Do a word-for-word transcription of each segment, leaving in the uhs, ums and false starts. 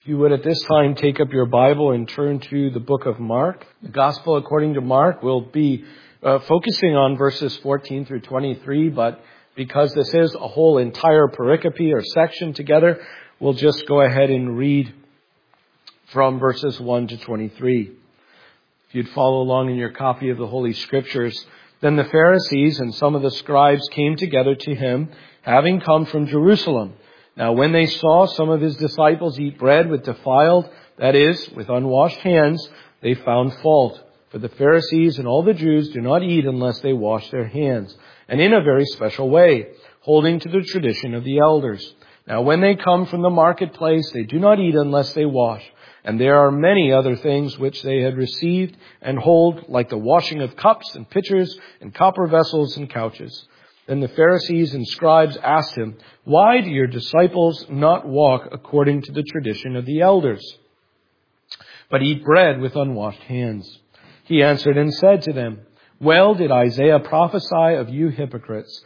If you would at this time take up your Bible and turn to the book of Mark. The Gospel according to Mark will be uh, focusing on verses fourteen through twenty-three, but because this is a whole entire pericope or section together, we'll just go ahead and read from verses one to twenty-three. If you'd follow along in your copy of the Holy Scriptures. Then the Pharisees and some of the scribes came together to him, having come from Jerusalem. Now when they saw some of his disciples eat bread with defiled, that is, with unwashed hands, they found fault. For the Pharisees and all the Jews do not eat unless they wash their hands, and in a very special way, holding to the tradition of the elders. Now when they come from the marketplace, they do not eat unless they wash. And there are many other things which they had received and hold, like the washing of cups and pitchers and copper vessels and couches. Then the Pharisees and scribes asked him, "Why do your disciples not walk according to the tradition of the elders, but eat bread with unwashed hands?" He answered and said to them, "Well did Isaiah prophesy of you hypocrites,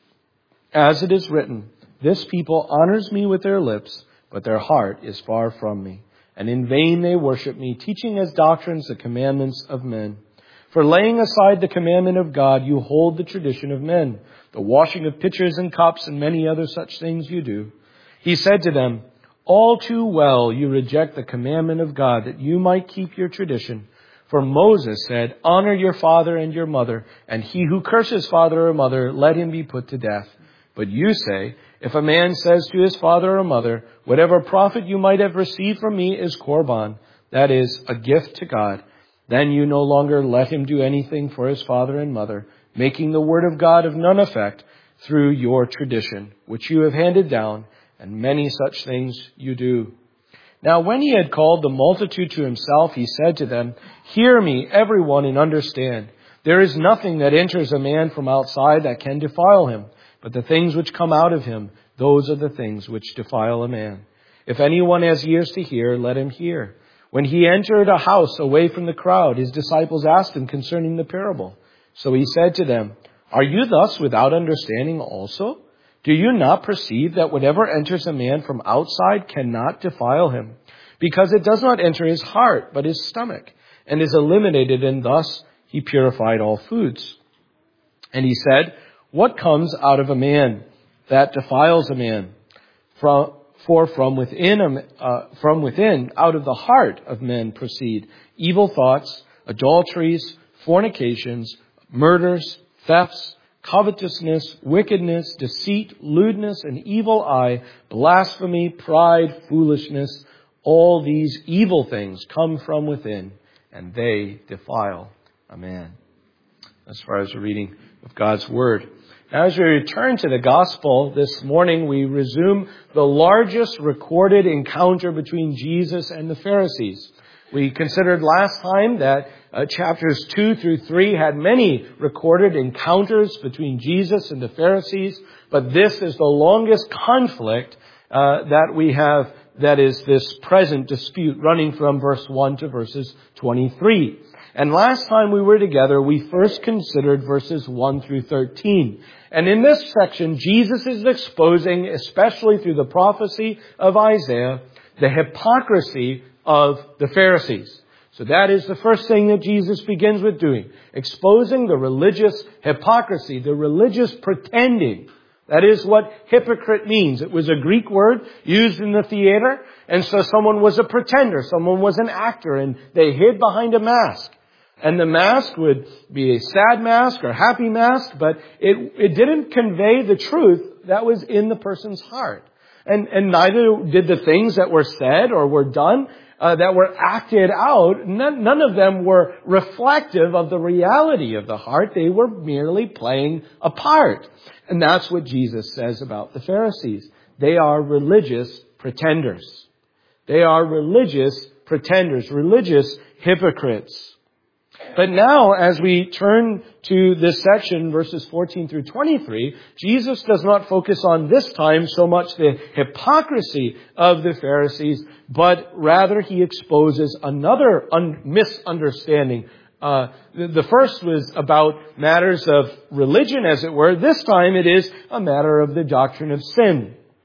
as it is written, 'This people honors me with their lips, but their heart is far from me. And in vain they worship me, teaching as doctrines the commandments of men. For laying aside the commandment of God, you hold the tradition of men. The washing of pitchers and cups and many other such things you do." He said to them, "All too well you reject the commandment of God, that you might keep your tradition. For Moses said, 'Honor your father and your mother, and he who curses father or mother, let him be put to death.' But you say, 'If a man says to his father or mother, whatever profit you might have received from me is korban, that is, a gift to God,' then you no longer let him do anything for his father and mother, making the word of God of none effect through your tradition, which you have handed down, and many such things you do." Now when he had called the multitude to himself, he said to them, "Hear me, everyone, and understand. There is nothing that enters a man from outside that can defile him, but the things which come out of him, those are the things which defile a man. If anyone has ears to hear, let him hear." When he entered a house away from the crowd, his disciples asked him concerning the parable. So he said to them, "Are you thus without understanding also? Do you not perceive that whatever enters a man from outside cannot defile him? Because it does not enter his heart, but his stomach, and is eliminated, and thus he purified all foods." And he said, "What comes out of a man that defiles a man? From, for from within, uh, from within, out of the heart of men proceed evil thoughts, adulteries, fornications, murders, thefts, covetousness, wickedness, deceit, lewdness, an evil eye, blasphemy, pride, foolishness. All these evil things come from within, and they defile a man." As far as the reading of God's Word. Now, as we return to the Gospel this morning, we resume the largest recorded encounter between Jesus and the Pharisees. We considered last time that uh, chapters two through three had many recorded encounters between Jesus and the Pharisees, but this is the longest conflict uh, that we have, that is this present dispute running from verse one to verses twenty-three. And last time we were together, we first considered verses one through thirteen. And in this section, Jesus is exposing, especially through the prophecy of Isaiah, the hypocrisy of the Pharisees. So that is the first thing that Jesus begins with doing, exposing the religious hypocrisy, the religious pretending. That is what hypocrite means. It was a Greek word used in the theater, and so someone was a pretender, someone was an actor, and they hid behind a mask. And the mask would be a sad mask or happy mask, but it, it didn't convey the truth that was in the person's heart. And, and neither did the things that were said or were done, uh, that were acted out. None, none of them were reflective of the reality of the heart. They were merely playing a part. And that's what Jesus says about the Pharisees. They are religious pretenders. They are religious pretenders, religious hypocrites. But now, as we turn to this section, verses fourteen through twenty-three, Jesus does not focus on this time so much the hypocrisy of the Pharisees, but rather he exposes another un- misunderstanding. Uh, the, the first was about matters of religion, as it were. This time it is a matter of the doctrine of sin.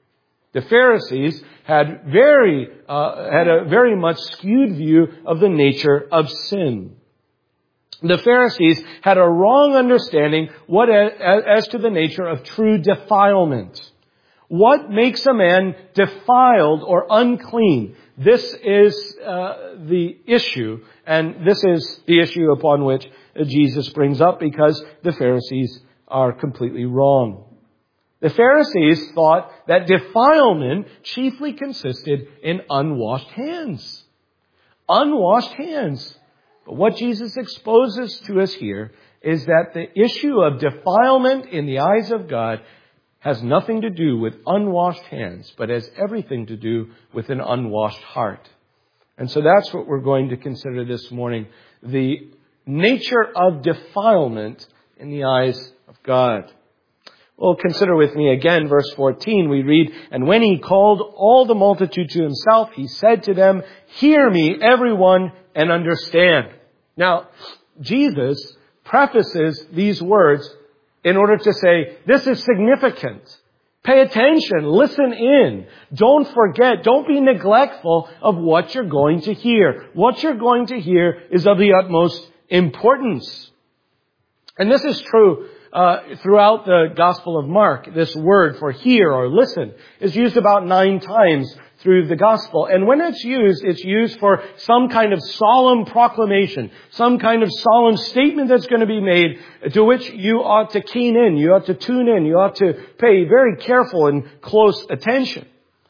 The Pharisees had very, uh, had a very much skewed view of the nature of sin. The Pharisees had a wrong understanding what as to the nature of true defilement. What makes a man defiled or unclean? This is uh, the issue, and this is the issue upon which Jesus brings up, because the Pharisees are completely wrong. The Pharisees thought that defilement chiefly consisted in unwashed hands. Unwashed hands. But what Jesus exposes to us here is that the issue of defilement in the eyes of God has nothing to do with unwashed hands, but has everything to do with an unwashed heart. And so that's what we're going to consider this morning. The nature of defilement in the eyes of God. Well, consider with me again verse fourteen. We read, "And when he called all the multitude to himself, he said to them, 'Hear me, everyone, and understand.'" Now, Jesus prefaces these words in order to say, this is significant. Pay attention. Listen in. Don't forget. Don't be neglectful of what you're going to hear. What you're going to hear is of the utmost importance. And this is true uh, throughout the Gospel of Mark. This word for hear or listen is used about nine times through the Gospel. And when it's used, it's used for some kind of solemn proclamation, some kind of solemn statement that's going to be made, to which you ought to keen in, you ought to tune in, you ought to pay very careful and close attention.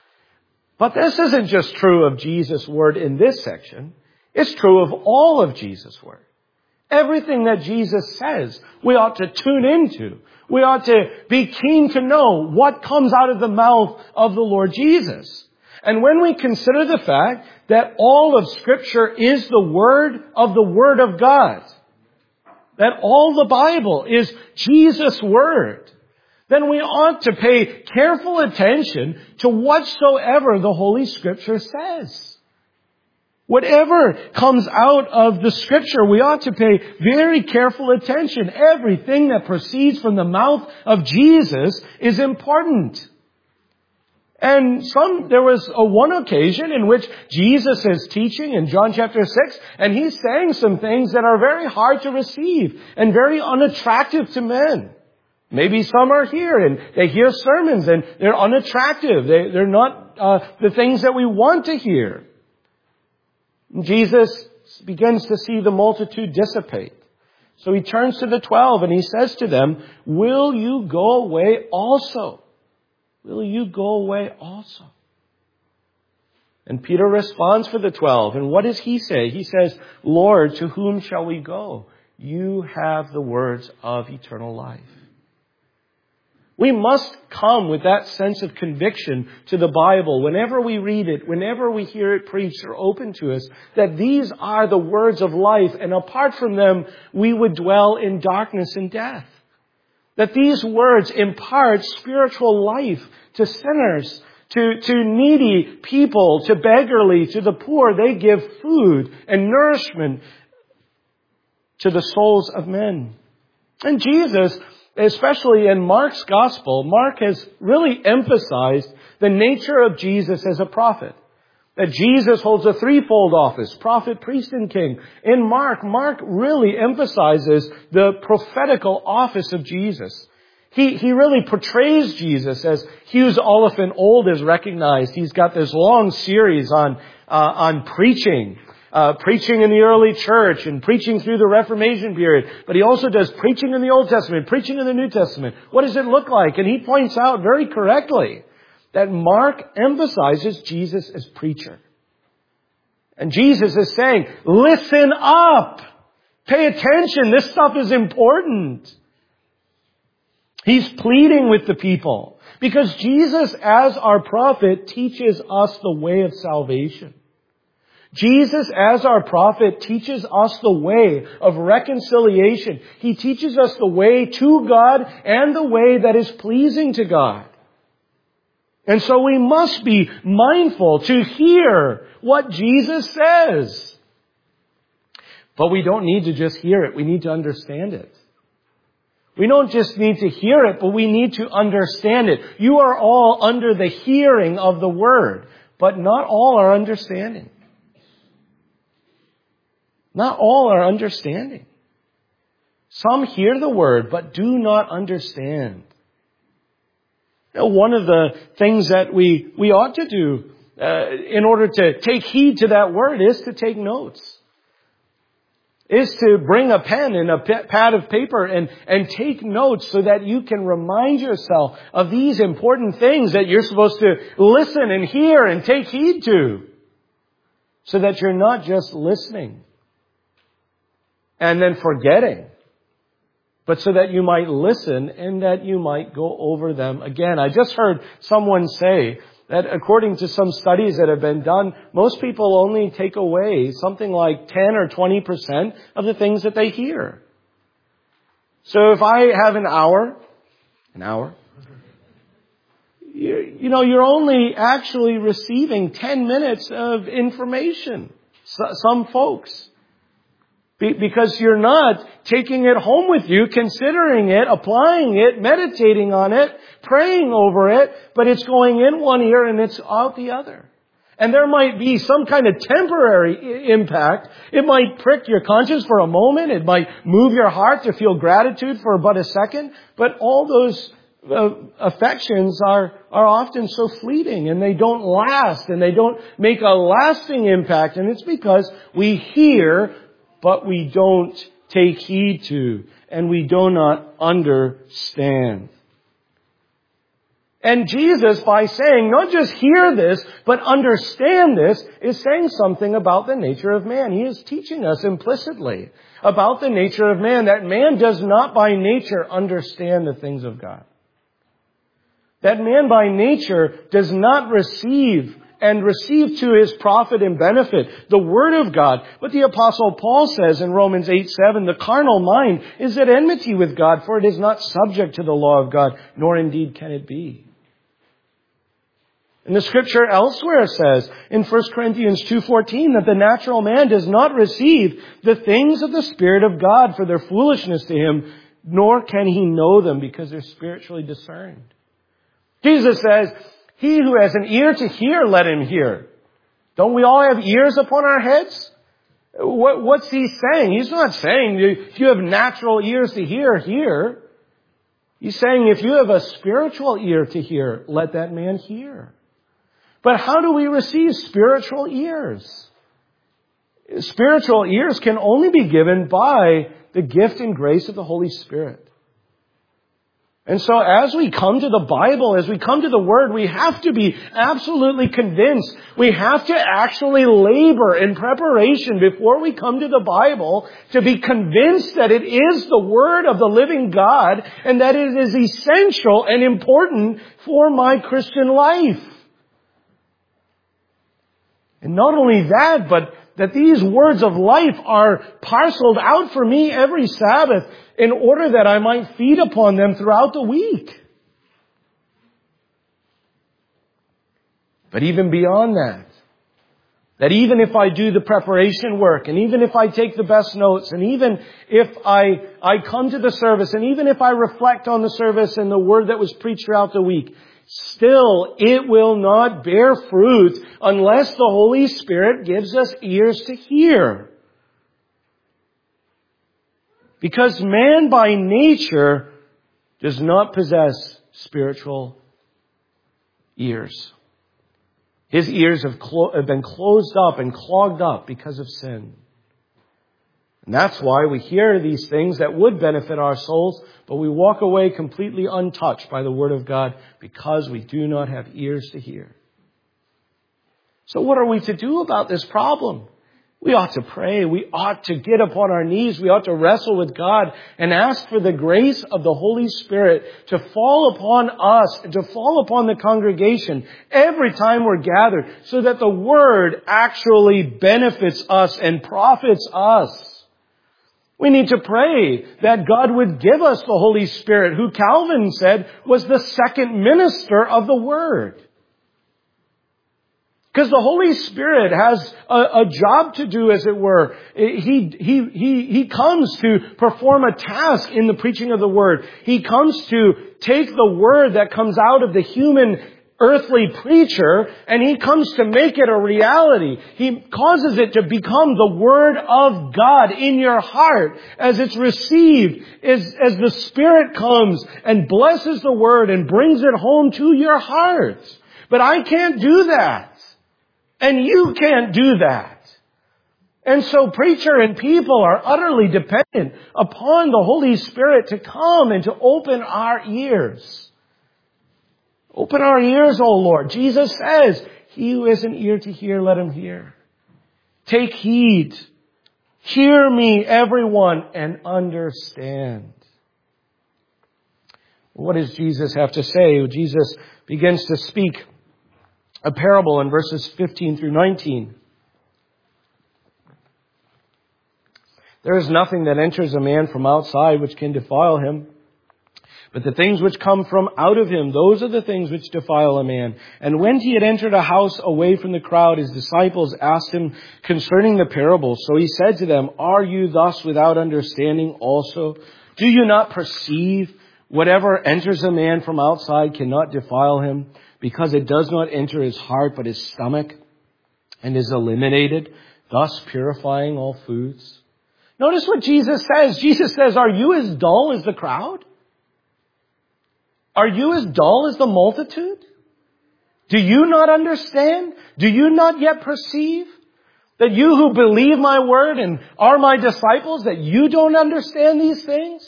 But this isn't just true of Jesus' word in this section. It's true of all of Jesus' word. Everything that Jesus says, we ought to tune into. We ought to be keen to know what comes out of the mouth of the Lord Jesus. And when we consider the fact that all of Scripture is the Word of the Word of God, that all the Bible is Jesus' Word, then we ought to pay careful attention to whatsoever the Holy Scripture says. Whatever comes out of the Scripture, we ought to pay very careful attention. Everything that proceeds from the mouth of Jesus is important. And some, there was a one occasion in which Jesus is teaching in John chapter six, and he's saying some things that are very hard to receive and very unattractive to men. Maybe some are here and they hear sermons and they're unattractive. They, they're not uh, the things that we want to hear. Jesus begins to see the multitude dissipate. So he turns to the twelve and he says to them, "Will you go away also? Will you go away also?" And Peter responds for the twelve. And what does he say? He says, "Lord, to whom shall we go? You have the words of eternal life." We must come with that sense of conviction to the Bible whenever we read it, whenever we hear it preached or open to us, that these are the words of life, and apart from them, we would dwell in darkness and death. That these words impart spiritual life to sinners, to, to needy people, to beggarly, to the poor. They give food and nourishment to the souls of men. And Jesus, especially in Mark's gospel, Mark has really emphasized the nature of Jesus as a prophet. That Jesus holds a threefold office, prophet, priest, and king. In Mark, Mark really emphasizes the prophetical office of Jesus. He, he really portrays Jesus as Hughes Oliphant Old is recognized. He's got this long series on, uh, on preaching. Uh, preaching in the early church and preaching through the Reformation period. But he also does preaching in the Old Testament, preaching in the New Testament. What does it look like? And he points out very correctly that Mark emphasizes Jesus as preacher. And Jesus is saying, listen up. Pay attention. This stuff is important. He's pleading with the people because Jesus, as our prophet, teaches us the way of salvation. Jesus, as our prophet, teaches us the way of reconciliation. He teaches us the way to God and the way that is pleasing to God. And so we must be mindful to hear what Jesus says. But we don't need to just hear it. We need to understand it. We don't just need to hear it, but we need to understand it. You are all under the hearing of the Word, but not all are understanding. Not all are understanding. Some hear the Word, but do not understand. You know, one of the things that we, we ought to do uh, in order to take heed to that Word is to take notes. Is to bring a pen and a pad of paper and, and take notes so that you can remind yourself of these important things that you're supposed to listen and hear and take heed to. So that you're not just listening and then forgetting, but so that you might listen and that you might go over them again. I just heard someone say that according to some studies that have been done, most people only take away something like ten or twenty percent of the things that they hear. So if I have an hour, an hour, you, you know, you're only actually receiving ten minutes of information. So, some folks. Because you're not taking it home with you, considering it, applying it, meditating on it, praying over it, but it's going in one ear and it's out the other. And there might be some kind of temporary impact. It might prick your conscience for a moment. It might move your heart to feel gratitude for but a second. But all those uh, affections are, are often so fleeting and they don't last and they don't make a lasting impact. And it's because we hear but we don't take heed to, and we do not understand. And Jesus, by saying, not just hear this, but understand this, is saying something about the nature of man. He is teaching us implicitly about the nature of man, that man does not by nature understand the things of God. That man by nature does not receive and receive to his profit and benefit the Word of God. But the Apostle Paul says in Romans eight seven, the carnal mind is at enmity with God, for it is not subject to the law of God, nor indeed can it be. And the Scripture elsewhere says in First Corinthians two fourteen that the natural man does not receive the things of the Spirit of God, for their foolishness to him, nor can he know them because they're spiritually discerned. Jesus says, he who has an ear to hear, let him hear. Don't we all have ears upon our heads? What, what's he saying? He's not saying if you have natural ears to hear, hear. He's saying if you have a spiritual ear to hear, let that man hear. But how do we receive spiritual ears? Spiritual ears can only be given by the gift and grace of the Holy Spirit. And so as we come to the Bible, as we come to the Word, we have to be absolutely convinced. We have to actually labor in preparation before we come to the Bible to be convinced that it is the Word of the living God and that it is essential and important for my Christian life. And not only that, but that these words of life are parceled out for me every Sabbath in order that I might feed upon them throughout the week. But even beyond that, that even if I do the preparation work, and even if I take the best notes, and even if I, I come to the service, and even if I reflect on the service and the word that was preached throughout the week, still it will not bear fruit unless the Holy Spirit gives us ears to hear. Because man by nature does not possess spiritual ears. His ears have, clo- have been closed up and clogged up because of sin. And that's why we hear these things that would benefit our souls, but we walk away completely untouched by the Word of God because we do not have ears to hear. So what are we to do about this problem? We ought to pray. We ought to get upon our knees. We ought to wrestle with God and ask for the grace of the Holy Spirit to fall upon us, to fall upon the congregation every time we're gathered so that the Word actually benefits us and profits us. We need to pray that God would give us the Holy Spirit, who Calvin said was the second minister of the Word. Because the Holy Spirit has a, a job to do, as it were. He, he, he, he comes to perform a task in the preaching of the Word. He comes to take the Word that comes out of the human earthly preacher, and He comes to make it a reality. He causes it to become the Word of God in your heart as it's received, as, as the Spirit comes and blesses the Word and brings it home to your heart. But I can't do that. And you can't do that. And so preacher and people are utterly dependent upon the Holy Spirit to come and to open our ears. Open our ears, O Lord. Jesus says, he who has an ear to hear, let him hear. Take heed. Hear me, everyone, and understand. What does Jesus have to say? Jesus begins to speak a parable in verses fifteen through nineteen. There is nothing that enters a man from outside which can defile him. But the things which come from out of him, those are the things which defile a man. And when he had entered a house away from the crowd, his disciples asked him concerning the parable. So he said to them, are you thus without understanding also? Do you not perceive whatever enters a man from outside cannot defile him, because it does not enter his heart but his stomach, and is eliminated, thus purifying all foods? Notice what Jesus says. Jesus says, are you as dull as the crowd? Are you as dull as the multitude? Do you not understand? Do you not yet perceive that you who believe my word and are my disciples, that you don't understand these things?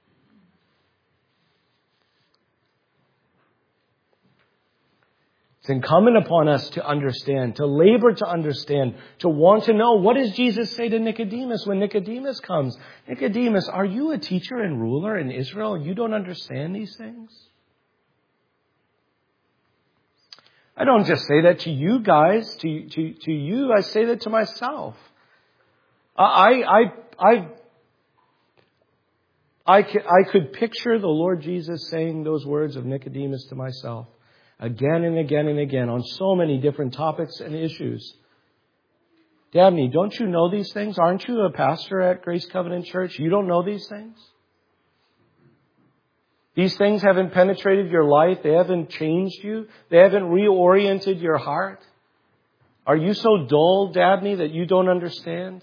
It's incumbent upon us to understand, to labor to understand, to want to know. What does Jesus say to Nicodemus when Nicodemus comes? Nicodemus, are you a teacher and ruler in Israel and you don't understand these things? I don't just say that to you guys, to, to, to you, I say that to myself. I, I, I, I, I could picture the Lord Jesus saying those words of Nicodemus to myself again and again and again on so many different topics and issues. Dabney, don't you know these things? Aren't you a pastor at Grace Covenant Church? You don't know these things? These things haven't penetrated your life. They haven't changed you. They haven't reoriented your heart. Are you so dull, Dabney, that you don't understand?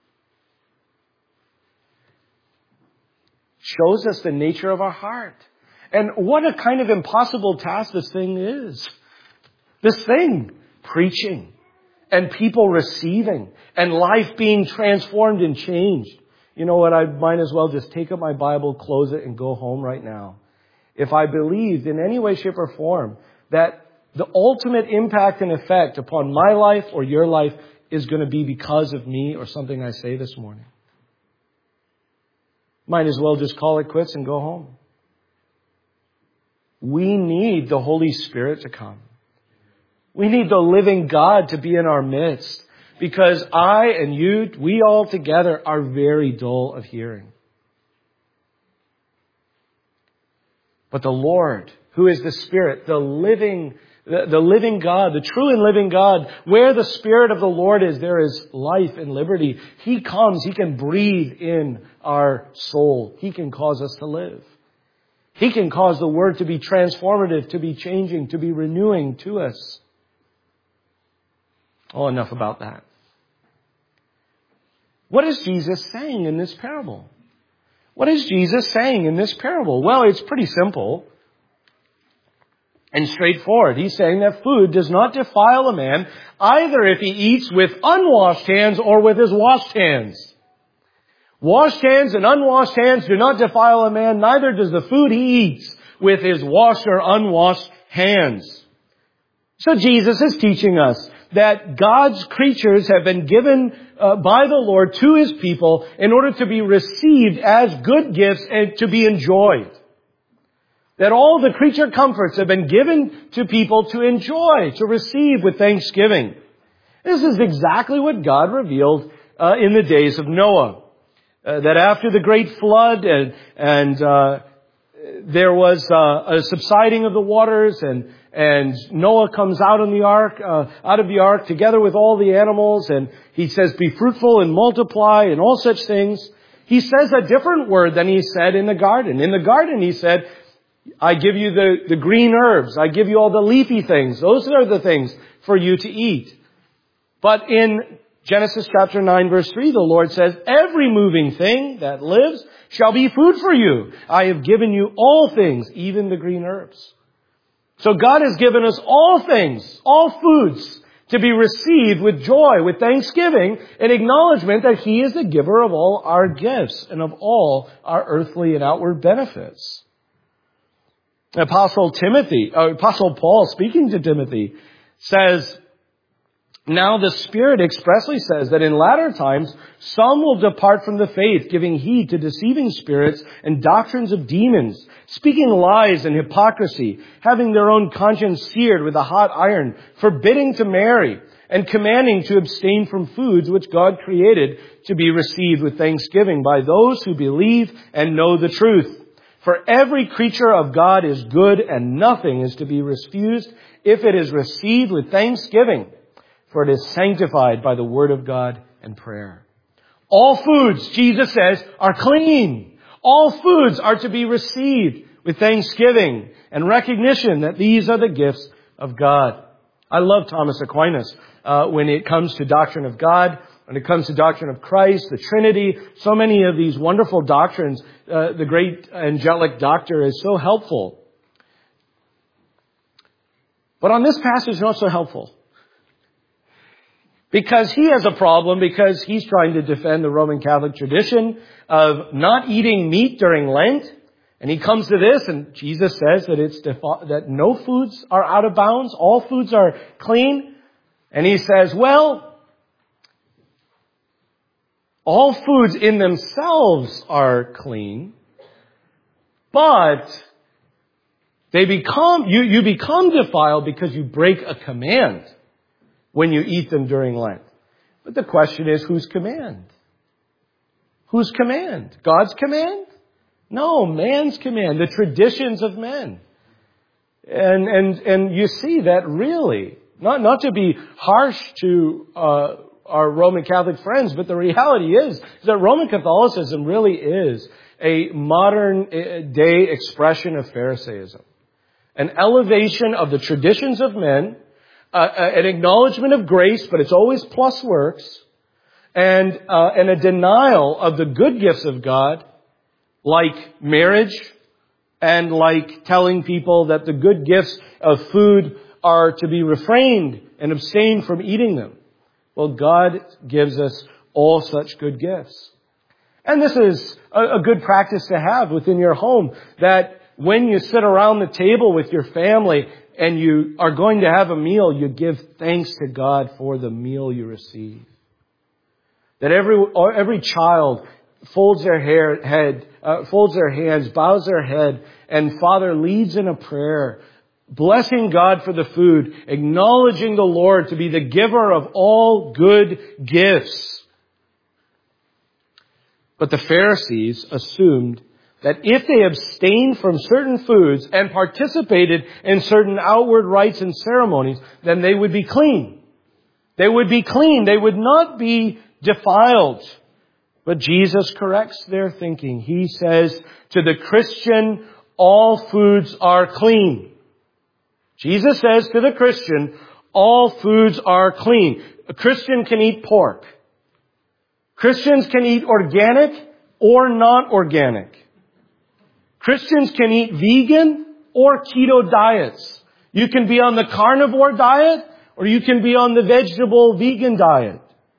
Shows us the nature of our heart. And what a kind of impossible task this thing is. This thing, preaching and people receiving and life being transformed and changed. You know what? I might as well just take up my Bible, close it, and go home right now. If I believed in any way, shape, or form that the ultimate impact and effect upon my life or your life is going to be because of me or something I say this morning. Might as well just call it quits and go home. We need the Holy Spirit to come. We need the living God to be in our midst, because I and you, we all together are very dull of hearing. But the Lord, who is the Spirit, the living, the, the living God, the true and living God, where the Spirit of the Lord is, there is life and liberty. He comes, He can breathe in our soul. He can cause us to live. He can cause the Word to be transformative, to be changing, to be renewing to us. Oh, enough about that. What is Jesus saying in this parable? What is Jesus saying in this parable? Well, it's pretty simple and straightforward. He's saying that food does not defile a man, either if he eats with unwashed hands or with his washed hands. Washed hands and unwashed hands do not defile a man, neither does the food he eats with his washed or unwashed hands. So Jesus is teaching us that God's creatures have been given uh, by the Lord to His people in order to be received as good gifts and to be enjoyed. That all the creature comforts have been given to people to enjoy, to receive with thanksgiving. This is exactly what God revealed uh, in the days of Noah. Uh, that after the great flood and, and uh, there was uh, a subsiding of the waters and and Noah comes out on the ark, uh, out of the ark together with all the animals, and he says, be fruitful and multiply and all such things. He says a different word than he said in the garden. In the garden he said, I give you the, the green herbs. I give you all the leafy things. Those are the things for you to eat. But in Genesis chapter nine verse three, the Lord says, every moving thing that lives shall be food for you. I have given you all things, even the green herbs. So God has given us all things, all foods, to be received with joy, with thanksgiving, in acknowledgement that He is the giver of all our gifts and of all our earthly and outward benefits. Apostle Timothy, uh, Apostle Paul, speaking to Timothy, says, now the Spirit expressly says that in latter times some will depart from the faith, giving heed to deceiving spirits and doctrines of demons, speaking lies and hypocrisy, having their own conscience seared with a hot iron, forbidding to marry, and commanding to abstain from foods which God created to be received with thanksgiving by those who believe and know the truth. For every creature of God is good, and nothing is to be refused if it is received with thanksgiving. For it is sanctified by the word of God and prayer. All foods, Jesus says, are clean. All foods are to be received with thanksgiving and recognition that these are the gifts of God. I love Thomas Aquinas uh, when it comes to doctrine of God, when it comes to doctrine of Christ, the Trinity, so many of these wonderful doctrines. Uh, the great angelic doctor is so helpful. But on this passage, not so helpful. Because he has a problem, because he's trying to defend the Roman Catholic tradition of not eating meat during Lent. And he comes to this, and Jesus says that it's defa- that no foods are out of bounds, all foods are clean. And he says, well, all foods in themselves are clean, but they become, you, you become defiled because you break a command when you eat them during Lent. But the question is, whose command? Whose command? God's command? No, man's command, the traditions of men. And, and, and you see that really, not, not to be harsh to, uh, our Roman Catholic friends, but the reality is, is that Roman Catholicism really is a modern day expression of Pharisaism. An elevation of the traditions of men, Uh, an acknowledgement of grace, but it's always plus works, and uh, and a denial of the good gifts of God, like marriage, and like telling people that the good gifts of food are to be refrained and abstained from eating them. Well, God gives us all such good gifts. And this is a, a good practice to have within your home, that when you sit around the table with your family and you are going to have a meal, you give thanks to God for the meal you receive. That every every child folds their hair, head, uh, folds their hands, bows their head, and Father leads in a prayer, blessing God for the food, acknowledging the Lord to be the giver of all good gifts. But the Pharisees assumed that if they abstained from certain foods and participated in certain outward rites and ceremonies, then they would be clean. They would be clean. They would not be defiled. But Jesus corrects their thinking. He says, to the Christian, all foods are clean. Jesus says to the Christian, all foods are clean. A Christian can eat pork. Christians can eat organic or not organic. Christians can eat vegan or keto diets. You can be on the carnivore diet or you can be on the vegetable vegan diet.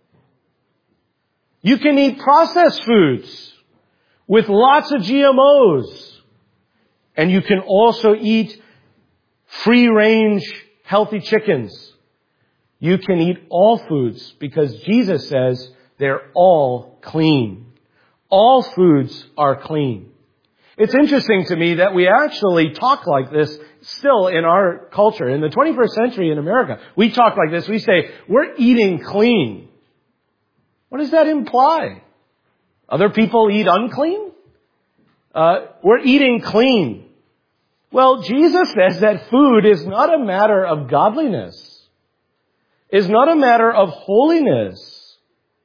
You can eat processed foods with lots of G M Os. And you can also eat free-range healthy chickens. You can eat all foods because Jesus says they're all clean. All foods are clean. It's interesting to me that we actually talk like this still in our culture. In the twenty-first century in America, we talk like this. We say, we're eating clean. What does that imply? Other people eat unclean? Uh, we're eating clean. Well, Jesus says that food is not a matter of godliness, is not a matter of holiness.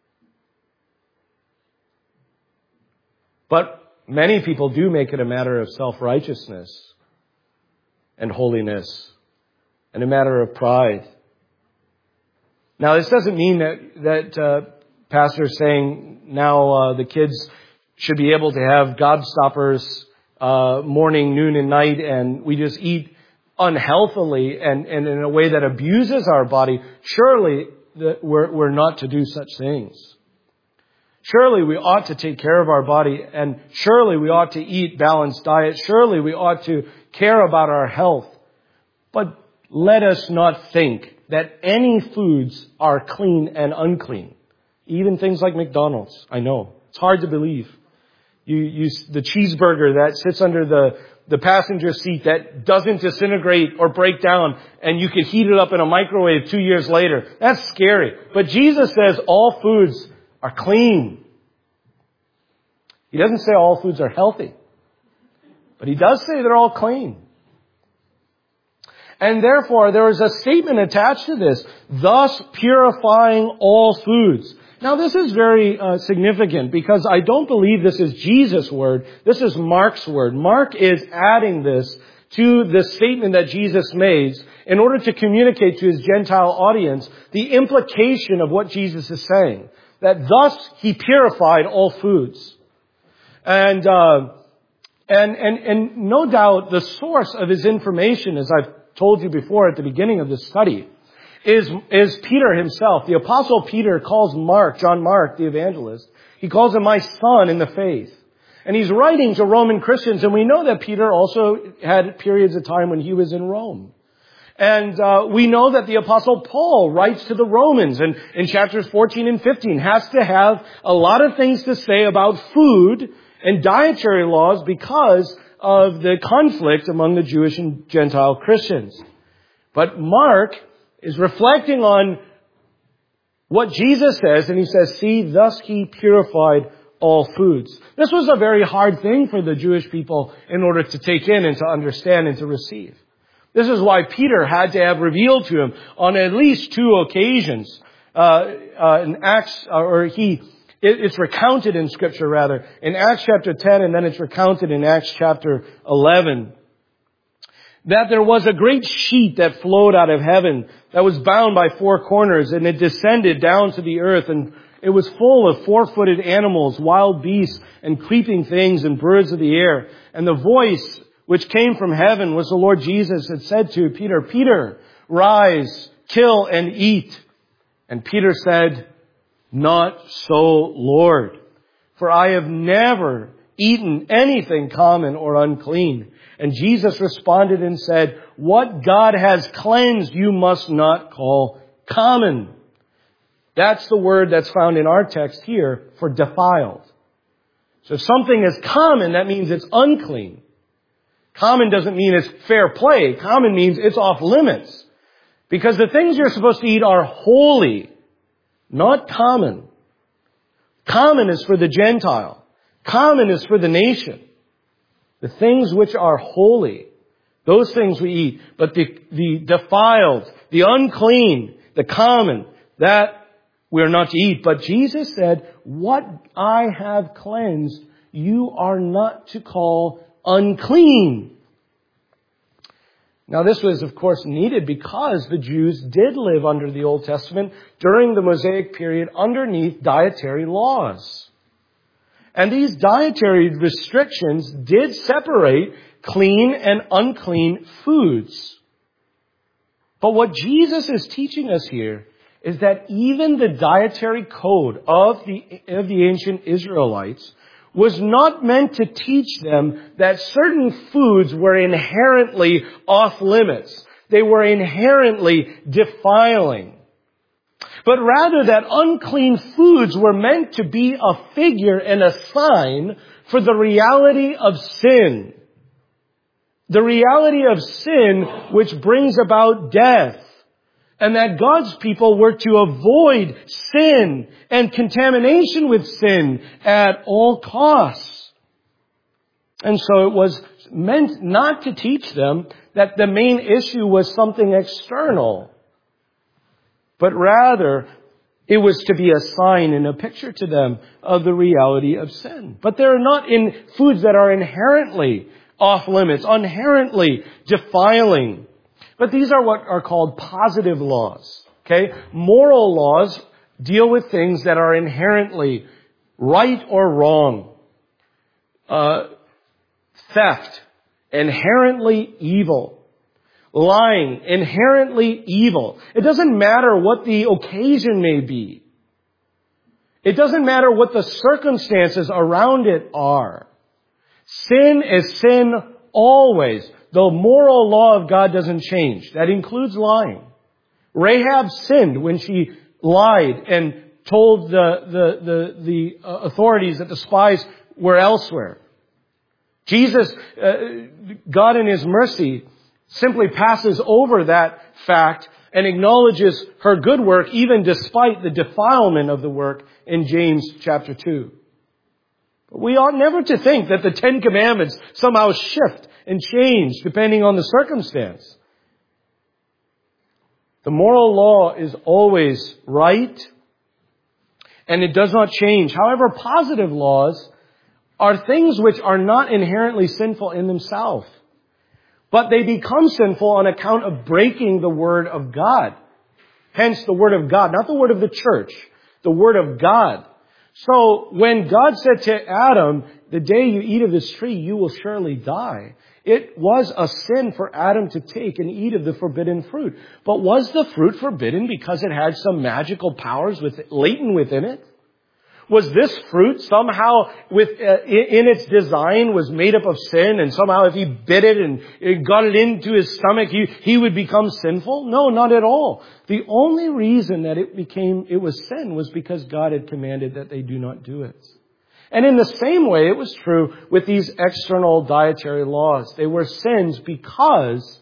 But many people do make it a matter of self-righteousness and holiness and a matter of pride. Now, this doesn't mean that, that uh, pastors saying now uh, the kids should be able to have Gobstoppers uh, morning, noon, and night, and we just eat unhealthily and, and in a way that abuses our body. Surely that we're, we're not to do such things. Surely we ought to take care of our body, and surely we ought to eat balanced diet. Surely we ought to care about our health. But let us not think that any foods are clean and unclean. Even things like McDonald's. I know. It's hard to believe. You use the cheeseburger that sits under the, the passenger seat that doesn't disintegrate or break down, and you can heat it up in a microwave two years later. That's scary. But Jesus says all foods are clean. He doesn't say all foods are healthy. But he does say they're all clean. And therefore, there is a statement attached to this, thus purifying all foods. Now, this is very uh, significant because I don't believe this is Jesus' word. This is Mark's word. Mark is adding this to the statement that Jesus made in order to communicate to his Gentile audience the implication of what Jesus is saying. That thus he purified all foods. And, uh, and, and, and no doubt the source of his information, as I've told you before at the beginning of this study, is, is Peter himself. The Apostle Peter calls Mark, John Mark, the evangelist, he calls him my son in the faith. And he's writing to Roman Christians, and we know that Peter also had periods of time when he was in Rome. And uh, we know that the Apostle Paul writes to the Romans, and in chapters fourteen and fifteen has to have a lot of things to say about food and dietary laws because of the conflict among the Jewish and Gentile Christians. But Mark is reflecting on what Jesus says, and he says, see, thus he purified all foods. This was a very hard thing for the Jewish people in order to take in and to understand and to receive. This is why Peter had to have revealed to him on at least two occasions, uh, uh, in Acts, or he, it, it's recounted in Scripture rather, in Acts chapter ten, and then it's recounted in Acts chapter eleven, that there was a great sheet that flowed out of heaven that was bound by four corners, and it descended down to the earth, and it was full of four-footed animals, wild beasts, and creeping things, and birds of the air. And the voice which came from heaven was the Lord Jesus that said to Peter, Peter, rise, kill and eat. And Peter said, not so, Lord, for I have never eaten anything common or unclean. And Jesus responded and said, what God has cleansed you must not call common. That's the word that's found in our text here for defiled. So if something is common, that means it's unclean. Common doesn't mean it's fair play. Common means it's off limits. Because the things you're supposed to eat are holy, not common. Common is for the Gentile. Common is for the nation. The things which are holy, those things we eat. But the, the defiled, the unclean, the common, that we are not to eat. But Jesus said, what I have cleansed, you are not to call unclean. Now this was, of course, needed because the Jews did live under the Old Testament during the Mosaic period underneath dietary laws. And these dietary restrictions did separate clean and unclean foods. But what Jesus is teaching us here is that even the dietary code of the, of the ancient Israelites was not meant to teach them that certain foods were inherently off limits. They were inherently defiling. But rather that unclean foods were meant to be a figure and a sign for the reality of sin. The reality of sin which brings about death. And that God's people were to avoid sin and contamination with sin at all costs. And so it was meant not to teach them that the main issue was something external, but rather it was to be a sign and a picture to them of the reality of sin. But they're not in foods that are inherently off limits, inherently defiling. But these are what are called positive laws. Okay? Moral laws deal with things that are inherently right or wrong. Uh, theft, inherently evil. Lying, inherently evil. It doesn't matter what the occasion may be. It doesn't matter what the circumstances around it are. Sin is sin always. The moral law of God doesn't change. That includes lying. Rahab sinned when she lied and told the, the, the, the authorities that the spies were elsewhere. Jesus, uh, God in His mercy, simply passes over that fact and acknowledges her good work even despite the defilement of the work in James chapter two. But we ought never to think that the Ten Commandments somehow shift and change depending on the circumstance. The moral law is always right and it does not change. However, positive laws are things which are not inherently sinful in themselves. But they become sinful on account of breaking the Word of God. Hence the Word of God, not the Word of the church, the Word of God. So when God said to Adam, the day you eat of this tree, you will surely die. It was a sin for Adam to take and eat of the forbidden fruit. But was the fruit forbidden because it had some magical powers with it, latent within it? Was this fruit somehow with uh, in its design was made up of sin, and somehow if he bit it and it got it into his stomach, he, he would become sinful? No, not at all. The only reason that it became, it was sin was because God had commanded that they do not do it. And in the same way, it was true with these external dietary laws. They were sins because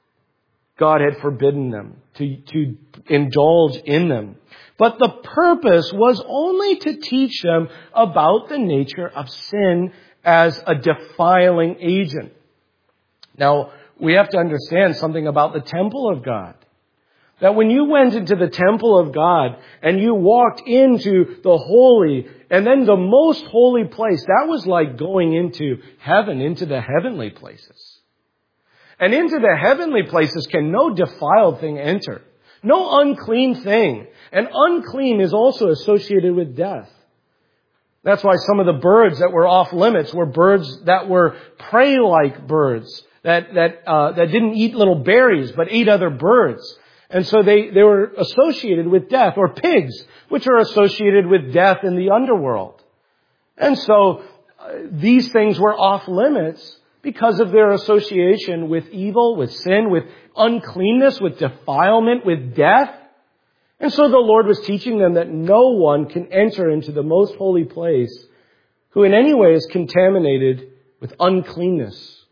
God had forbidden them to, to indulge in them. But the purpose was only to teach them about the nature of sin as a defiling agent. Now, we have to understand something about the temple of God. That when you went into the temple of God and you walked into the holy and then the most holy place, that was like going into heaven, into the heavenly places. And into the heavenly places can no defiled thing enter. No unclean thing. And unclean is also associated with death. That's why some of the birds that were off limits were birds that were prey-like birds. That, that, uh, that didn't eat little berries, but ate other birds. And so they, they were associated with death. Or pigs, which are associated with death in the underworld. And so uh, these things were off limits because of their association with evil, with sin, with uncleanness, with defilement, with death. And so the Lord was teaching them that no one can enter into the most holy place who in any way is contaminated with uncleanness,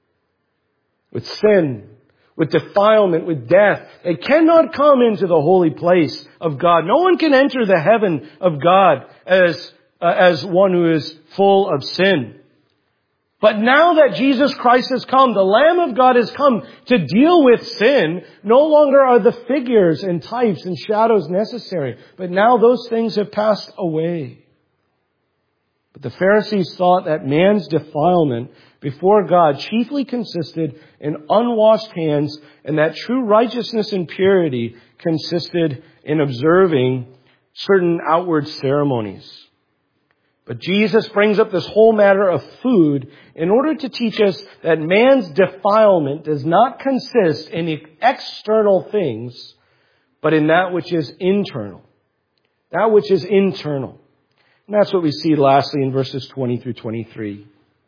with sin, with defilement, with death. They cannot come into the holy place of God. No one can enter the heaven of God as, uh, as one who is full of sin. But now that Jesus Christ has come, the Lamb of God has come to deal with sin, no longer are the figures and types and shadows necessary. But now those things have passed away. But the Pharisees thought that man's defilement before God chiefly consisted in unwashed hands, and that true righteousness and purity consisted in observing certain outward ceremonies. But Jesus brings up this whole matter of food in order to teach us that man's defilement does not consist in external things, but in that which is internal. That which is internal. And that's what we see lastly in verses twenty through twenty-three.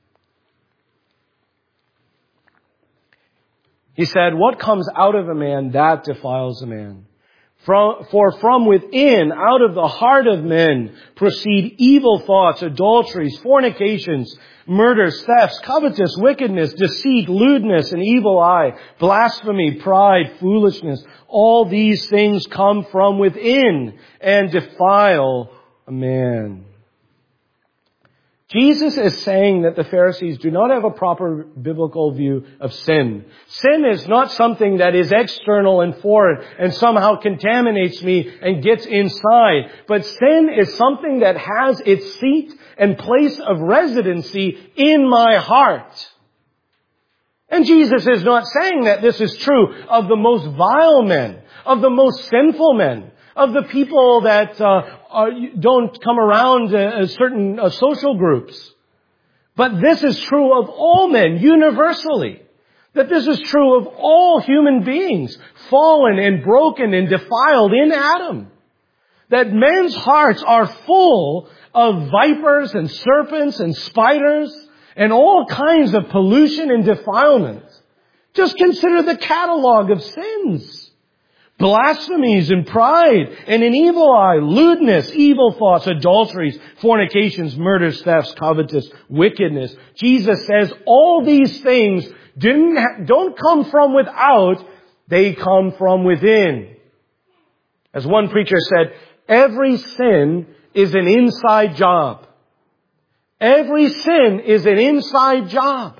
He said, "What comes out of a man, that defiles a man. From, for from within, out of the heart of men, proceed evil thoughts, adulteries, fornications, murders, thefts, covetous, wickedness, deceit, lewdness, an evil eye, blasphemy, pride, foolishness. All these things come from within and defile a man." Jesus is saying that the Pharisees do not have a proper biblical view of sin. Sin is not something that is external and foreign and somehow contaminates me and gets inside. But sin is something that has its seat and place of residency in my heart. And Jesus is not saying that this is true of the most vile men, of the most sinful men, of the people that uh, are, don't come around uh, certain uh, social groups. But this is true of all men, universally. That this is true of all human beings, fallen and broken and defiled in Adam. That men's hearts are full of vipers and serpents and spiders and all kinds of pollution and defilement. Just consider the catalog of sins. Blasphemies and pride and an evil eye, lewdness, evil thoughts, adulteries, fornications, murders, thefts, covetous, wickedness. Jesus says all these things didn't ha- don't come from without, they come from within. As one preacher said, every sin is an inside job. Every sin is an inside job.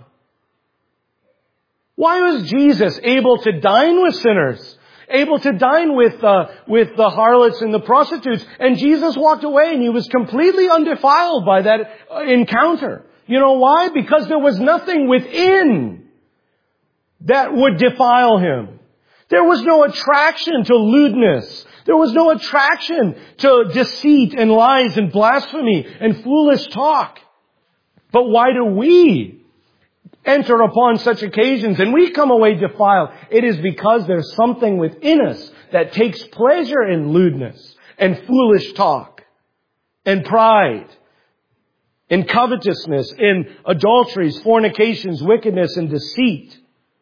Why was Jesus able to dine with sinners? Able to dine with uh, with the harlots and the prostitutes. And Jesus walked away and he was completely undefiled by that uh, encounter. You know why? Because there was nothing within that would defile him. There was no attraction to lewdness. There was no attraction to deceit and lies and blasphemy and foolish talk. But why do we enter upon such occasions and we come away defiled? It is because there's something within us that takes pleasure in lewdness and foolish talk and pride and covetousness, in adulteries, fornications, wickedness, and deceit.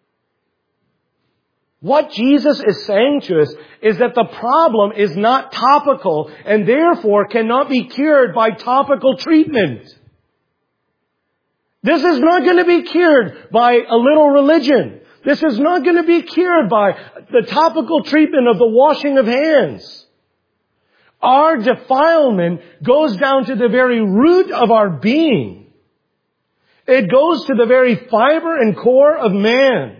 What Jesus is saying to us is that the problem is not topical and therefore cannot be cured by topical treatment. This is not going to be cured by a little religion. This is not going to be cured by the topical treatment of the washing of hands. Our defilement goes down to the very root of our being. It goes to the very fiber and core of man.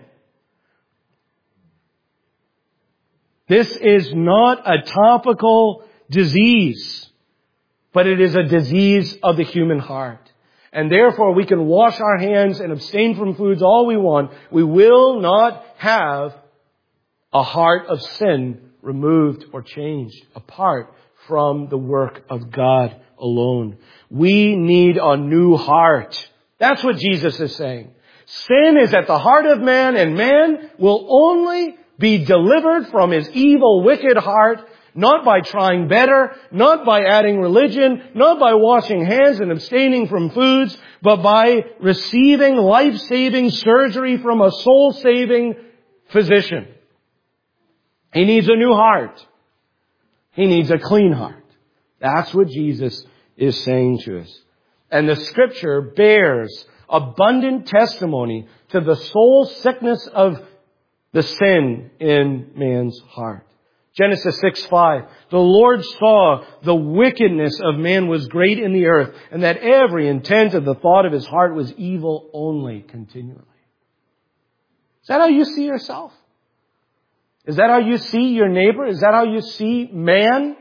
This is not a topical disease, but it is a disease of the human heart. And therefore we can wash our hands and abstain from foods all we want. We will not have a heart of sin removed or changed apart from the work of God alone. We need a new heart. That's what Jesus is saying. Sin is at the heart of man, and man will only be delivered from his evil, wicked heart, not by trying better, not by adding religion, not by washing hands and abstaining from foods, but by receiving life-saving surgery from a soul-saving physician. He needs a new heart. He needs a clean heart. That's what Jesus is saying to us. And the Scripture bears abundant testimony to the soul sickness of the sin in man's heart. Genesis six five. The Lord saw the wickedness of man was great in the earth, and that every intent of the thought of his heart was evil only continually. Is that how you see yourself? Is that how you see your neighbor? Is that how you see man?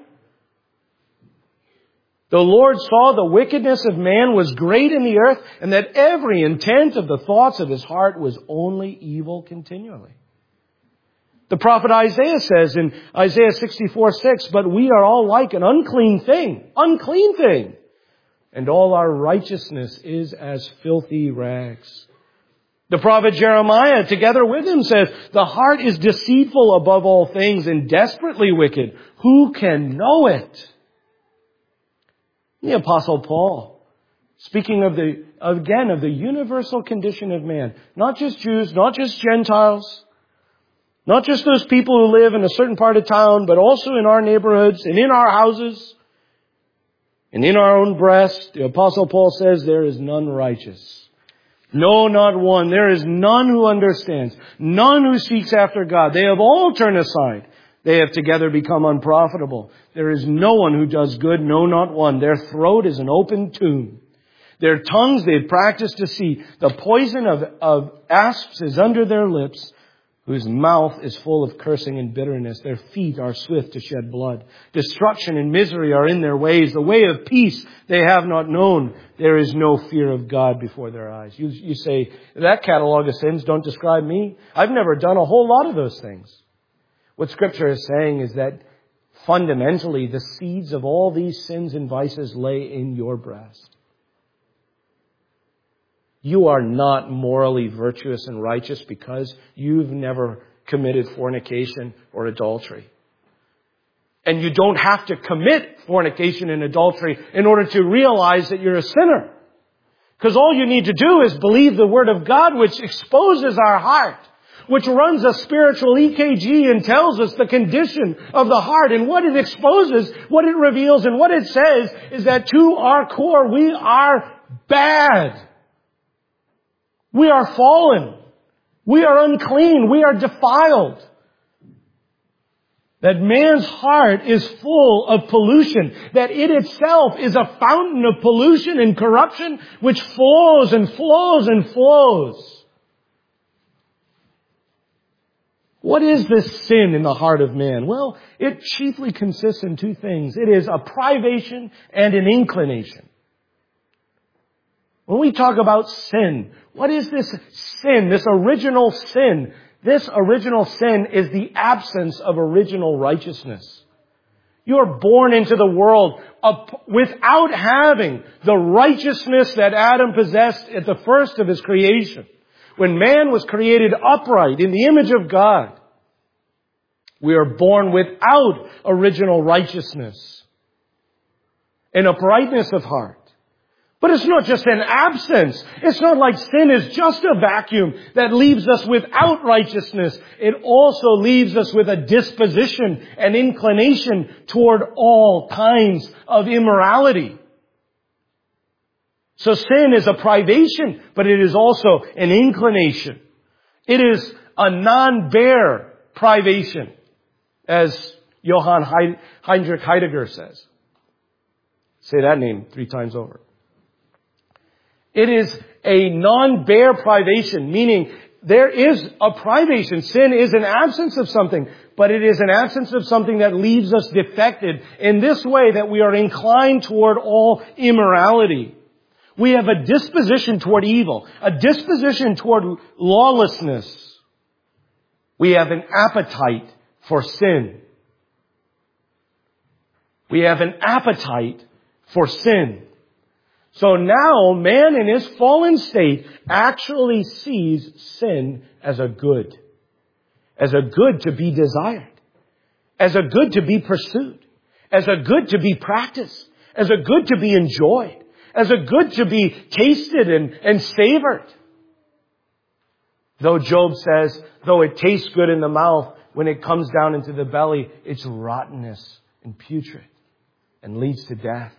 The Lord saw the wickedness of man was great in the earth, and that every intent of the thoughts of his heart was only evil continually. The prophet Isaiah says in Isaiah sixty-four six, but we are all like an unclean thing, unclean thing, and all our righteousness is as filthy rags. The prophet Jeremiah, together with him, says, the heart is deceitful above all things and desperately wicked. Who can know it? The Apostle Paul, speaking of the, again, of the universal condition of man, not just Jews, not just Gentiles, not just those people who live in a certain part of town, but also in our neighborhoods and in our houses and in our own breast. The Apostle Paul says there is none righteous. No, not one. There is none who understands. None who seeks after God. They have all turned aside. They have together become unprofitable. There is no one who does good. No, not one. Their throat is an open tomb. Their tongues they had practiced deceit. The poison of, of asps is under their lips, whose mouth is full of cursing and bitterness. Their feet are swift to shed blood. Destruction and misery are in their ways. The way of peace they have not known. There is no fear of God before their eyes. You, you say, that catalog of sins don't describe me. I've never done a whole lot of those things. What Scripture is saying is that fundamentally the seeds of all these sins and vices lay in your breast. You are not morally virtuous and righteous because you've never committed fornication or adultery. And you don't have to commit fornication and adultery in order to realize that you're a sinner. Because all you need to do is believe the Word of God, which exposes our heart, which runs a spiritual E K G and tells us the condition of the heart. And what it exposes, what it reveals, and what it says is that to our core, we are bad. We are fallen. We are unclean. We are defiled. That man's heart is full of pollution. That it itself is a fountain of pollution and corruption which flows and flows and flows. What is this sin in the heart of man? Well, it chiefly consists in two things. It is a privation and an inclination. When we talk about sin, what is this sin, this original sin? This original sin is the absence of original righteousness. You are born into the world without having the righteousness that Adam possessed at the first of his creation. When man was created upright in the image of God, we are born without original righteousness and uprightness of heart. But it's not just an absence. It's not like sin is just a vacuum that leaves us without righteousness. It also leaves us with a disposition and inclination toward all kinds of immorality. So sin is a privation, but it is also an inclination. It is a non-bare privation, as Johann Heinrich Heidegger says. Say that name three times over. It is a non-bare privation, meaning there is a privation. Sin is an absence of something, but it is an absence of something that leaves us defected in this way that we are inclined toward all immorality. We have a disposition toward evil, a disposition toward lawlessness. We have an appetite for sin. We have an appetite for sin. So now man in his fallen state actually sees sin as a good. As a good to be desired. As a good to be pursued. As a good to be practiced. As a good to be enjoyed. As a good to be tasted and, and savored. Though Job says, though it tastes good in the mouth, when it comes down into the belly, it's rottenness and putrid and leads to death.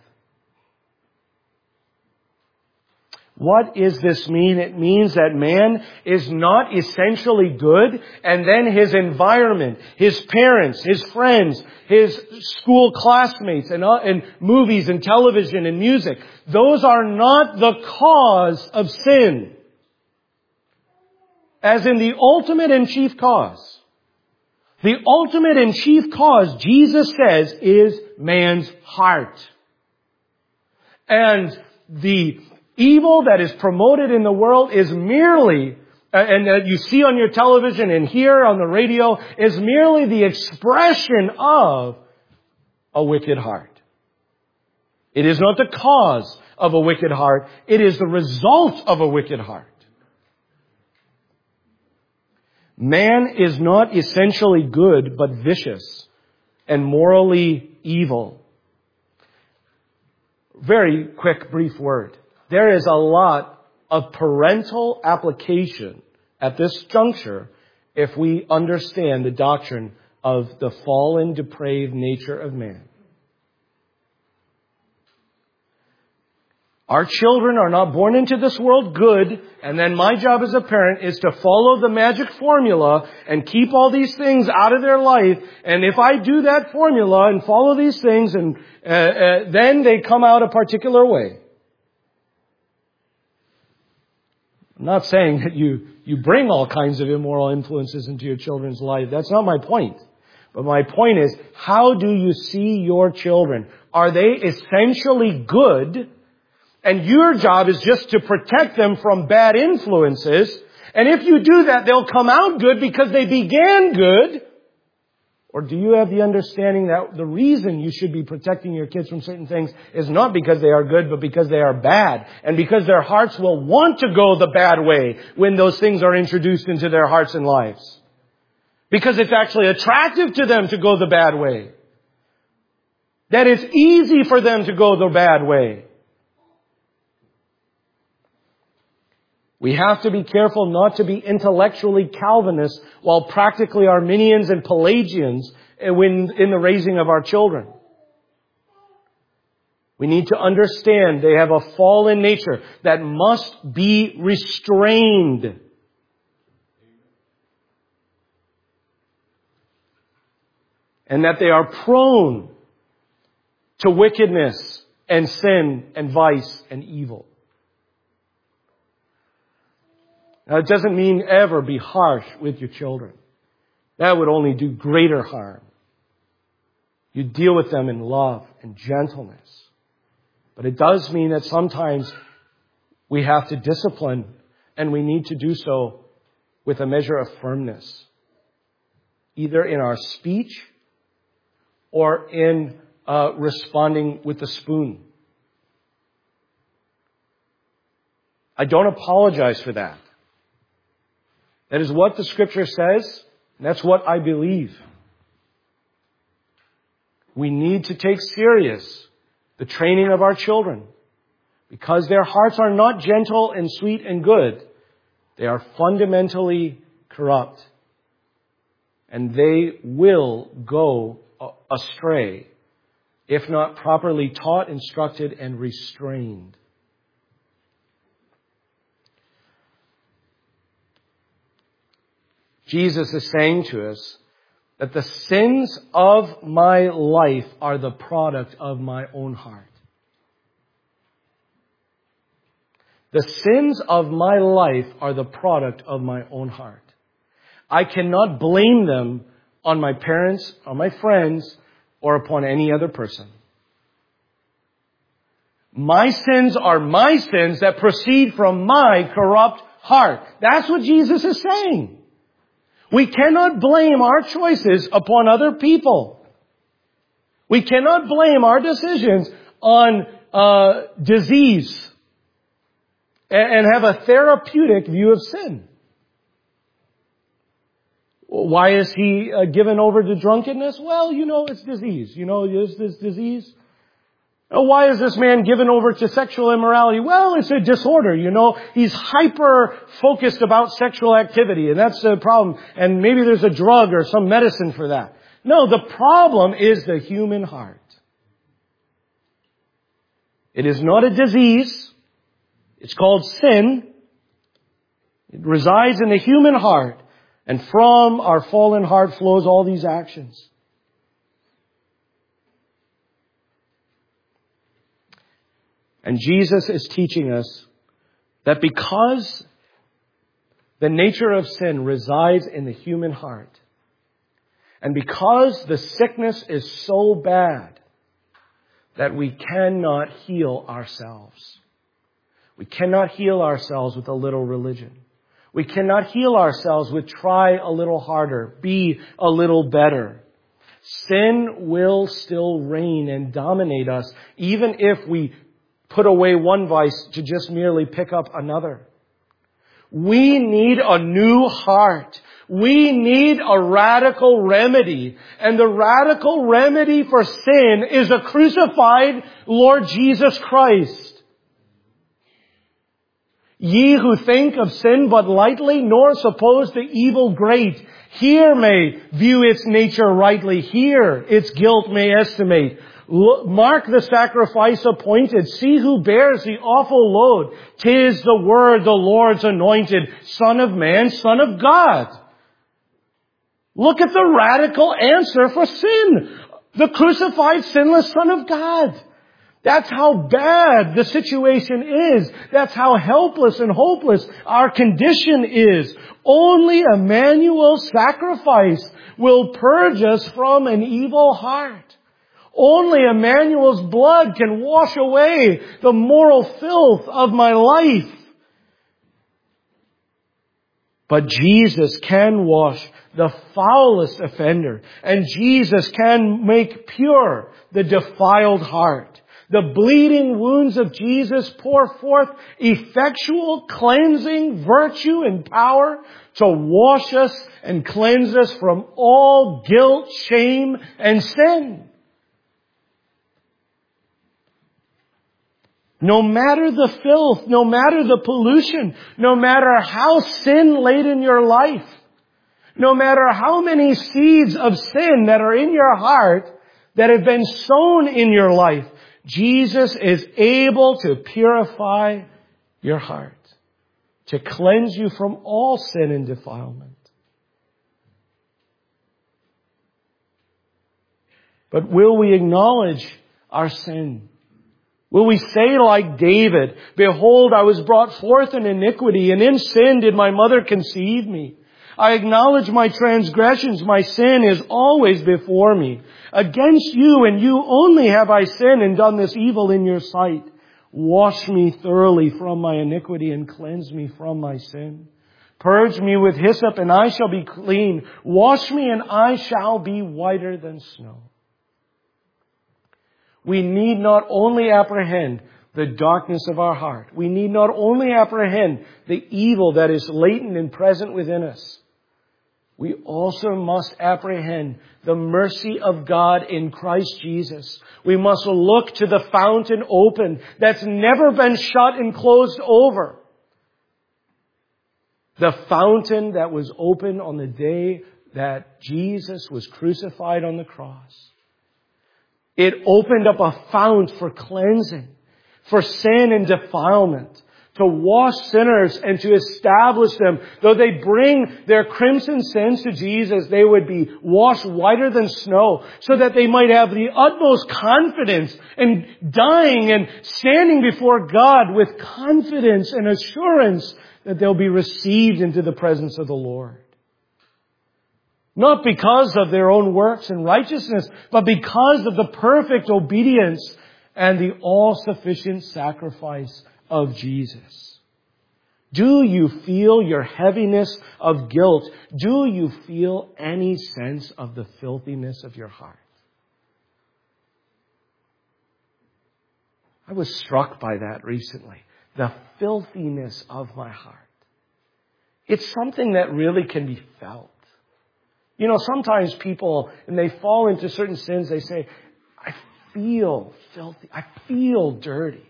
What does this mean? It means that man is not essentially good, and then his environment, his parents, his friends, his school classmates, and, uh, and movies and television and music, those are not the cause of sin. As in the ultimate and chief cause. The ultimate and chief cause, Jesus says, is man's heart. And the evil that is promoted in the world is merely, and that you see on your television and hear on the radio, is merely the expression of a wicked heart. It is not the cause of a wicked heart. It is the result of a wicked heart. Man is not essentially good, but vicious and morally evil. Very quick, brief word. There is a lot of parental application at this juncture if we understand the doctrine of the fallen, depraved nature of man. Our children are not born into this world good, and then my job as a parent is to follow the magic formula and keep all these things out of their life. And if I do that formula and follow these things, and uh, uh, then they come out a particular way. I'm not saying that you, you bring all kinds of immoral influences into your children's life. That's not my point. But my point is, how do you see your children? Are they essentially good? And your job is just to protect them from bad influences. And if you do that, they'll come out good because they began good. Or do you have the understanding that the reason you should be protecting your kids from certain things is not because they are good, but because they are bad? And because their hearts will want to go the bad way when those things are introduced into their hearts and lives. Because it's actually attractive to them to go the bad way. That it's easy for them to go the bad way. We have to be careful not to be intellectually Calvinists while practically Arminians and Pelagians when in the raising of our children. We need to understand they have a fallen nature that must be restrained. And that they are prone to wickedness and sin and vice and evil. Now, it doesn't mean ever be harsh with your children. That would only do greater harm. You deal with them in love and gentleness. But it does mean that sometimes we have to discipline, and we need to do so with a measure of firmness. Either in our speech or in uh, responding with the spoon. I don't apologize for that. That is what the Scripture says, and that's what I believe. We need to take serious the training of our children, because their hearts are not gentle and sweet and good. They are fundamentally corrupt, and they will go astray if not properly taught, instructed, and restrained. Jesus is saying to us that the sins of my life are the product of my own heart. The sins of my life are the product of my own heart. I cannot blame them on my parents, on my friends, or upon any other person. My sins are my sins that proceed from my corrupt heart. That's what Jesus is saying. We cannot blame our choices upon other people. We cannot blame our decisions on uh, disease and, and have a therapeutic view of sin. Why is he uh, given over to drunkenness? Well, you know, it's disease. You know, is this disease? Oh, why is this man given over to sexual immorality? Well, it's a disorder, you know. He's hyper-focused about sexual activity, and that's the problem. And maybe there's a drug or some medicine for that. No, the problem is the human heart. It is not a disease. It's called sin. It resides in the human heart. And from our fallen heart flows all these actions. And Jesus is teaching us that because the nature of sin resides in the human heart, and because the sickness is so bad that we cannot heal ourselves. We cannot heal ourselves with a little religion. We cannot heal ourselves with try a little harder, be a little better. Sin will still reign and dominate us, even if we put away one vice to just merely pick up another. We need a new heart. We need a radical remedy. And the radical remedy for sin is a crucified Lord Jesus Christ. Ye who think of sin but lightly, nor suppose the evil great, here may view its nature rightly, here its guilt may estimate. Mark the sacrifice appointed. See who bears the awful load. 'Tis the word, the Lord's anointed, Son of Man, Son of God. Look at the radical answer for sin. The crucified, sinless Son of God. That's how bad the situation is. That's how helpless and hopeless our condition is. Only Emmanuel's sacrifice will purge us from an evil heart. Only Emmanuel's blood can wash away the moral filth of my life. But Jesus can wash the foulest offender, and Jesus can make pure the defiled heart. The bleeding wounds of Jesus pour forth effectual cleansing virtue and power to wash us and cleanse us from all guilt, shame, and sin. No matter the filth, no matter the pollution, no matter how sin-laden your life, no matter how many seeds of sin that are in your heart that have been sown in your life, Jesus is able to purify your heart, to cleanse you from all sin and defilement. But will we acknowledge our sin? Will we say like David, "Behold, I was brought forth in iniquity, and in sin did my mother conceive me. I acknowledge my transgressions, my sin is always before me. Against you and you only have I sinned and done this evil in your sight. Wash me thoroughly from my iniquity and cleanse me from my sin. Purge me with hyssop and I shall be clean. Wash me and I shall be whiter than snow." We need not only apprehend the darkness of our heart. We need not only apprehend the evil that is latent and present within us. We also must apprehend the mercy of God in Christ Jesus. We must look to the fountain open that's never been shut and closed over. The fountain that was open on the day that Jesus was crucified on the cross. It opened up a fount for cleansing, for sin and defilement, to wash sinners and to establish them. Though they bring their crimson sins to Jesus, they would be washed whiter than snow, so that they might have the utmost confidence in dying and standing before God with confidence and assurance that they'll be received into the presence of the Lord. Not because of their own works and righteousness, but because of the perfect obedience and the all-sufficient sacrifice of Jesus. Do you feel your heaviness of guilt? Do you feel any sense of the filthiness of your heart? I was struck by that recently. The filthiness of my heart. It's something that really can be felt. You know, sometimes people, when they fall into certain sins, they say, "I feel filthy. I feel dirty."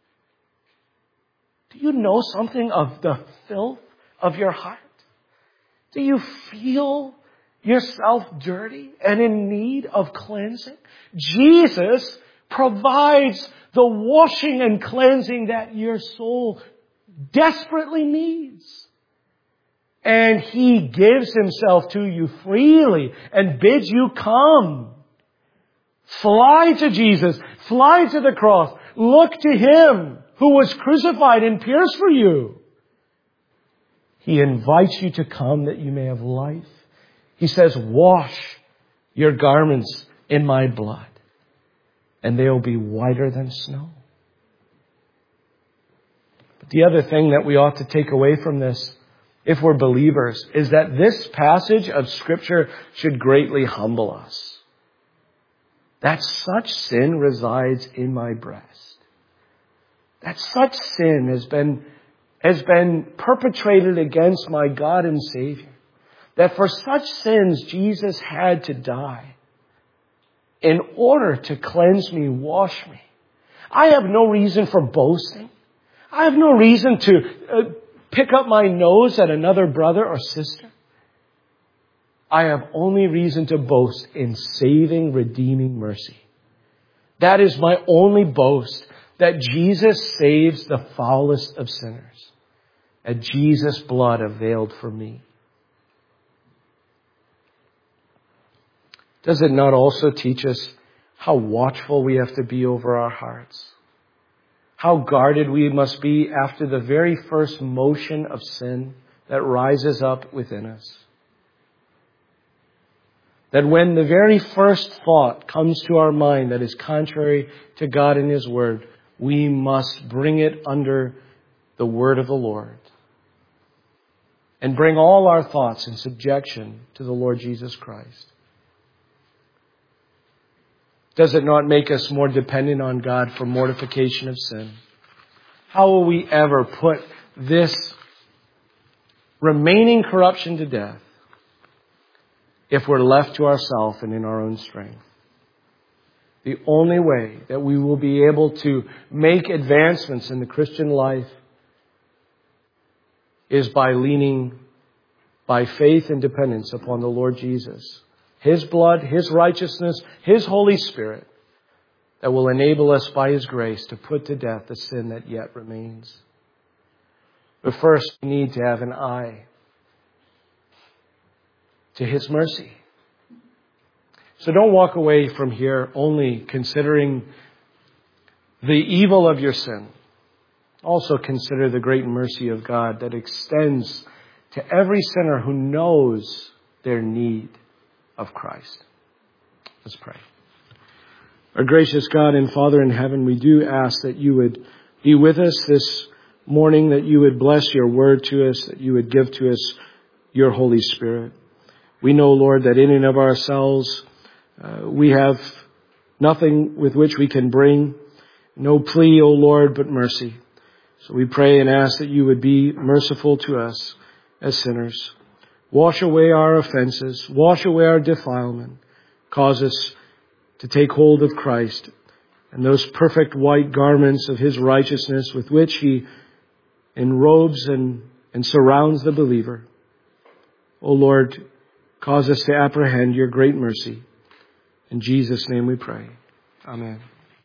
Do you know something of the filth of your heart? Do you feel yourself dirty and in need of cleansing? Jesus provides the washing and cleansing that your soul desperately needs. And He gives Himself to you freely and bids you come. Fly to Jesus. Fly to the cross. Look to Him who was crucified and pierced for you. He invites you to come that you may have life. He says, "Wash your garments in my blood, and they will be whiter than snow." But the other thing that we ought to take away from this, if we're believers, is that this passage of Scripture should greatly humble us. That such sin resides in my breast. That such sin has been, has been perpetrated against my God and Savior. That for such sins, Jesus had to die in order to cleanse me, wash me. I have no reason for boasting. I have no reason to uh, pick up my nose at another brother or sister. I have only reason to boast in saving, redeeming mercy. That is my only boast, that Jesus saves the foulest of sinners. That Jesus' blood availed for me. Does it not also teach us how watchful we have to be over our hearts. How guarded we must be after the very first motion of sin that rises up within us. That when the very first thought comes to our mind that is contrary to God and His Word, we must bring it under the Word of the Lord. And bring all our thoughts in subjection to the Lord Jesus Christ. Does it not make us more dependent on God for mortification of sin? How will we ever put this remaining corruption to death if we're left to ourselves and in our own strength? The only way that we will be able to make advancements in the Christian life is by leaning by faith and dependence upon the Lord Jesus. His blood, His righteousness, His Holy Spirit that will enable us by His grace to put to death the sin that yet remains. But first, we need to have an eye to His mercy. So don't walk away from here only considering the evil of your sin. Also consider the great mercy of God that extends to every sinner who knows their need of Christ. Let's pray. Our gracious God and Father in heaven, we do ask that you would be with us this morning, that you would bless your word to us, that you would give to us your Holy Spirit. We know, Lord, that in and of ourselves, uh, we have nothing with which we can bring, no plea, O Lord, but mercy. So we pray and ask that you would be merciful to us as sinners. Wash away our offenses. Wash away our defilement. Cause us to take hold of Christ and those perfect white garments of His righteousness with which He enrobes and, and surrounds the believer. O Lord, cause us to apprehend your great mercy. In Jesus' name we pray. Amen.